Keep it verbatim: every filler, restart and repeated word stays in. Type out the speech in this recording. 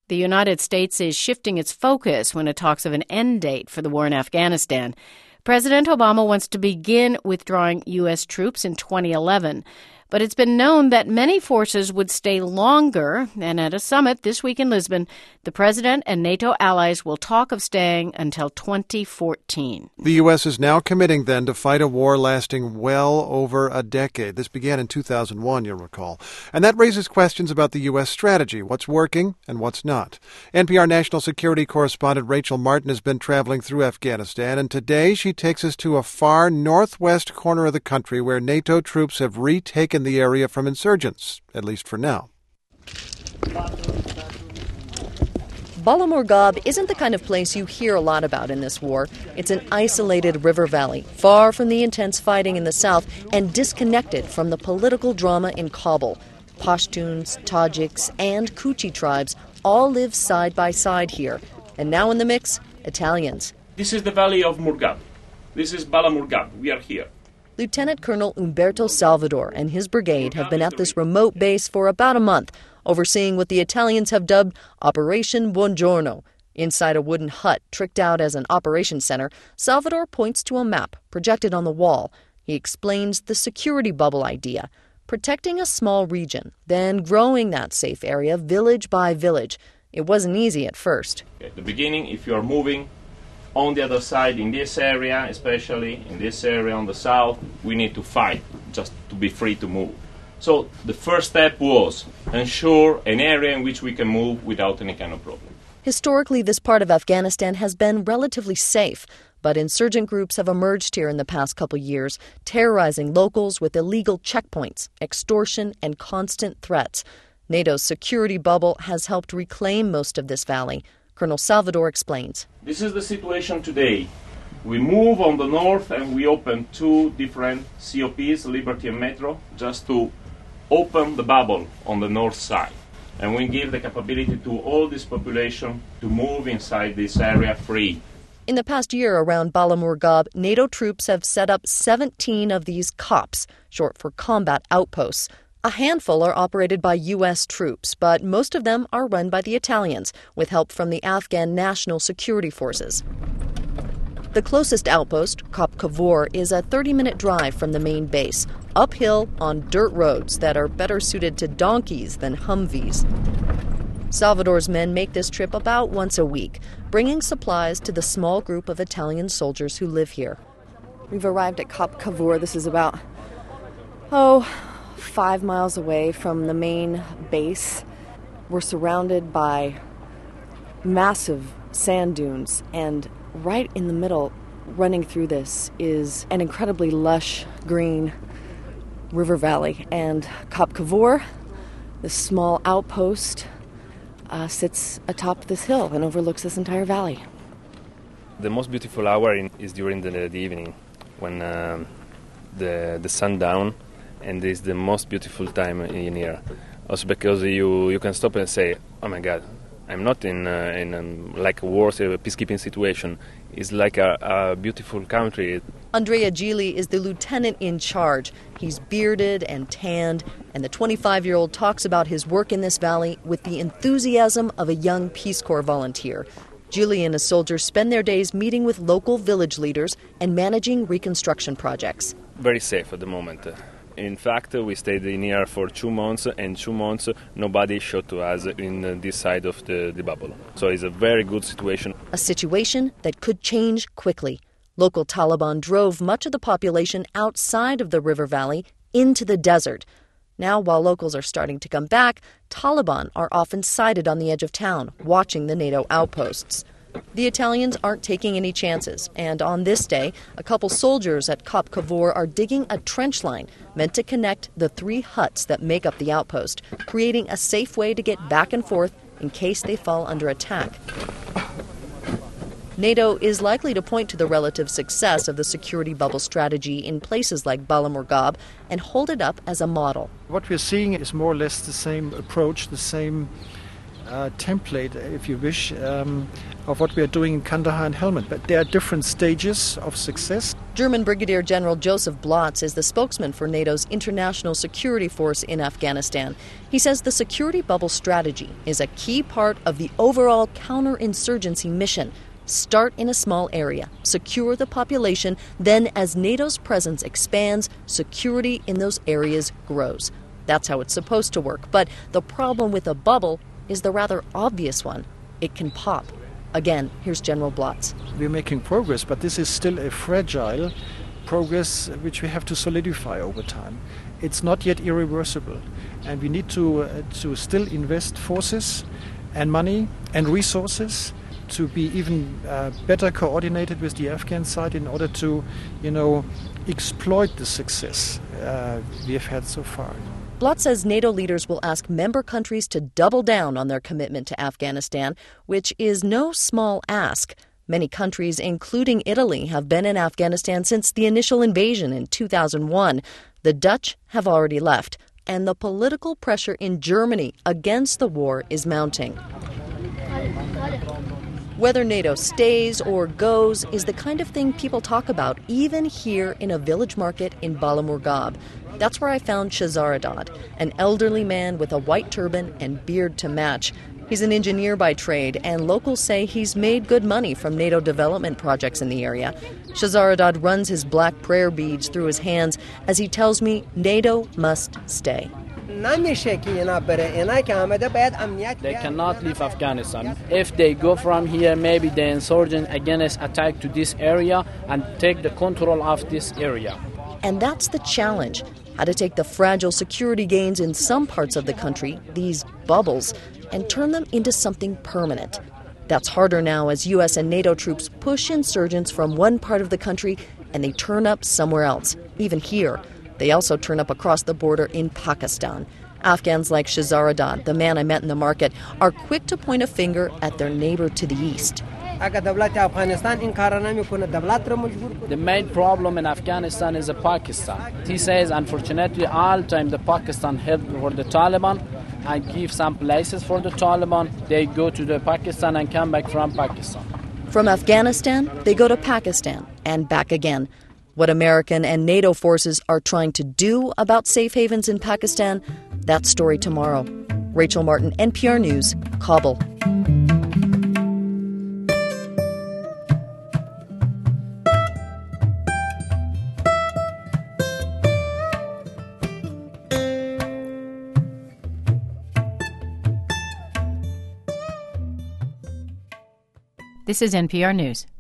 The United States is shifting its focus when it talks of an end date for the war in Afghanistan. President Obama wants to begin withdrawing U S troops in twenty eleven. But it's been known that many forces would stay longer, and at a summit this week in Lisbon, the president and NATO allies will talk of staying until twenty fourteen. The U S is now committing, then, to fight a war lasting well over a decade. This began in two thousand one, you'll recall. And that raises questions about the U S strategy, what's working and what's not. N P R national security correspondent Rachel Martin has been traveling through Afghanistan, and today she takes us to a far northwest corner of the country where NATO troops have retaken the area from insurgents, at least for now. Bala Morghab isn't the kind of place you hear a lot about in this war. It's an isolated river valley, far from the intense fighting in the south and disconnected from the political drama in Kabul. Pashtuns, Tajiks, and Kuchi tribes all live side by side here. And now in the mix, Italians. This is the valley of Morghab. This is Bala Morghab. We are here. Lieutenant Colonel Umberto Salvador and his brigade have been at this remote base for about a month, overseeing what the Italians have dubbed Operation Buongiorno. Inside a wooden hut tricked out as an operations center, Salvador points to a map projected on the wall. He explains the security bubble idea, protecting a small region, then growing that safe area village by village. It wasn't easy at first. At the beginning, if you are moving on the other side, in this area, especially in this area on the south, we need to fight just to be free to move. So the first step was ensure an area in which we can move without any kind of problem. Historically, this part of Afghanistan has been relatively safe, but insurgent groups have emerged here in the past couple years, terrorizing locals with illegal checkpoints, extortion, and constant threats. NATO's security bubble has helped reclaim most of this valley. Colonel Salvador explains. This is the situation today. We move on the north and we open two different C O Ps, Liberty and Metro, just to open the bubble on the north side. And we give the capability to all this population to move inside this area free. In the past year around Bala Morghab, NATO troops have set up seventeen of these COPs, short for combat outposts. A handful are operated by U S troops, but most of them are run by the Italians, with help from the Afghan National Security Forces. The closest outpost, Kop Kavor, is a thirty-minute drive from the main base, uphill on dirt roads that are better suited to donkeys than Humvees. Salvador's men make this trip about once a week, bringing supplies to the small group of Italian soldiers who live here. We've arrived at Kop Kavor. This is about, oh, five miles away from the main base. We're surrounded by massive sand dunes, and right in the middle, running through this, is an incredibly lush green river valley. And Kop Kavor, this small outpost, uh, sits atop this hill and overlooks this entire valley. The most beautiful hour in, is during the, the evening, when uh, the the sundown, and it's the most beautiful time in here. Also because you, you can stop and say, oh my God, I'm not in uh, in um, like a war, a peacekeeping situation. It's like a, a beautiful country. Andrea Gili is the lieutenant in charge. He's bearded and tanned, and the twenty-five-year-old talks about his work in this valley with the enthusiasm of a young Peace Corps volunteer. Gili and his soldiers spend their days meeting with local village leaders and managing reconstruction projects. Very safe at the moment. In fact, we stayed in here for two months, and two months nobody shot to us in this side of the, the bubble. So it's a very good situation. A situation that could change quickly. Local Taliban drove much of the population outside of the river valley into the desert. Now, while locals are starting to come back, Taliban are often sighted on the edge of town, watching the NATO outposts. The Italians aren't taking any chances, and on this day, a couple soldiers at Kop Kavor are digging a trench line meant to connect the three huts that make up the outpost, creating a safe way to get back and forth in case they fall under attack. NATO is likely to point to the relative success of the security bubble strategy in places like Bala Morghab and hold it up as a model. What we're seeing is more or less the same approach, the same uh, template, if you wish, um, of what we are doing in Kandahar and Helmand. But there are different stages of success. German Brigadier General Joseph Blotz is the spokesman for NATO's International Security Force in Afghanistan. He says the security bubble strategy is a key part of the overall counterinsurgency mission. Start in a small area, secure the population, then as NATO's presence expands, security in those areas grows. That's how it's supposed to work. But the problem with a bubble is the rather obvious one. It can pop. Again, here's General Blotz. We're making progress, but this is still a fragile progress which we have to solidify over time. It's not yet irreversible, and we need to, uh, to still invest forces and money and resources to be even uh, better coordinated with the Afghan side in order to, you know, exploit the success uh, we have had so far. Blotz says NATO leaders will ask member countries to double down on their commitment to Afghanistan, which is no small ask. Many countries, including Italy, have been in Afghanistan since the initial invasion in two thousand one. The Dutch have already left, and the political pressure in Germany against the war is mounting. Whether NATO stays or goes is the kind of thing people talk about, even here in a village market in Balamurghab. That's where I found Shazaradad, an elderly man with a white turban and beard to match. He's an engineer by trade, and locals say he's made good money from NATO development projects in the area. Shazaradad runs his black prayer beads through his hands as he tells me NATO must stay. They cannot leave Afghanistan. If they go from here, maybe the insurgents against attack to this area and take the control of this area. And that's the challenge, how to take the fragile security gains in some parts of the country, these bubbles, and turn them into something permanent. That's harder now as U S and NATO troops push insurgents from one part of the country and they turn up somewhere else, even here. They also turn up across the border in Pakistan. Afghans like Shazaradad, the man I met in the market, are quick to point a finger at their neighbor to the east. The main problem in Afghanistan is Pakistan. He says, unfortunately, all the time the Pakistan help for the Taliban and give some places for the Taliban. They go to the Pakistan and come back from Pakistan. From Afghanistan, they go to Pakistan and back again. What American and NATO forces are trying to do about safe havens in Pakistan, that story tomorrow. Rachel Martin, N P R News, Kabul. This is N P R News.